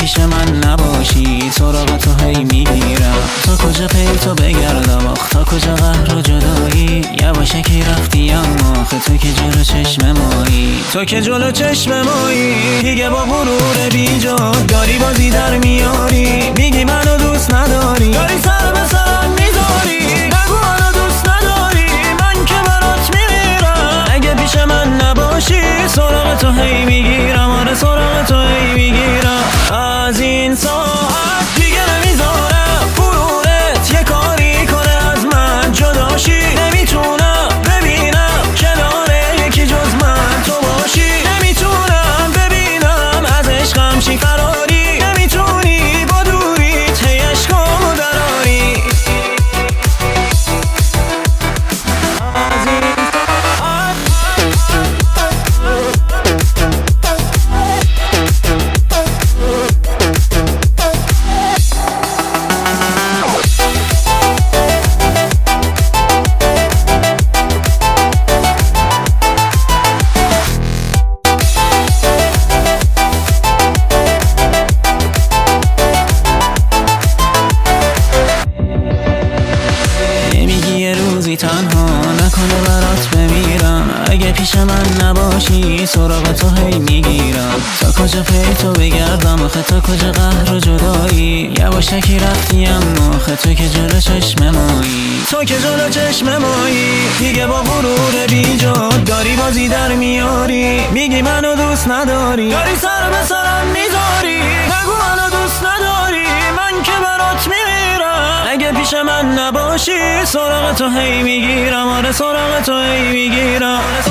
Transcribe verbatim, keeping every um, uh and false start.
پیش من نباشی سراغ تو هی میگیرم. تا کجا پی تو بگردم آخ تا کجا قهر و جدایی. یواشکی رفتی اما آخه تو که جلو چشم مایی. تو که جلو چشم مایی دیگه با غرور بیجا داری بازی در میاری. میگی منو دوست نداری داری سر به سرم میذاری. نگو منو دوست نداری من که برات میمیرم. اگه پیش من نباشی سراغ تو هی میگیرم. آره سراغ تو هی میگیرم. از این ساعت دیگه نمیذارم غرورت یه کاری کنه از من جداشی. نمیتونم ببینم کنار یکی جز من تو باشی. نمیتونم ببینم از عشقم چی فراری. نمیتونی با دوریت هی عشقامو دراری. از این تنها نکنه برات بمیرم. اگه پیش من نباشی سراغ تو هی میگیرم. تا کجا پی تو بگردم آخه تا کجا قهر و جدایی. یواشکی رفتی اما آخه تو که جلو چشم مایی. تو که جلو چشم مایی دیگه با غرور بیجا داری بازی در میاری. میگی منو دوست نداری داری سر به سرم میذاری. نگو منو دوست نداری من که برات میمیرم. اگه پیش من نباشی سراغ تو هی میگیرم. آره سراغ تو هی میگیرم.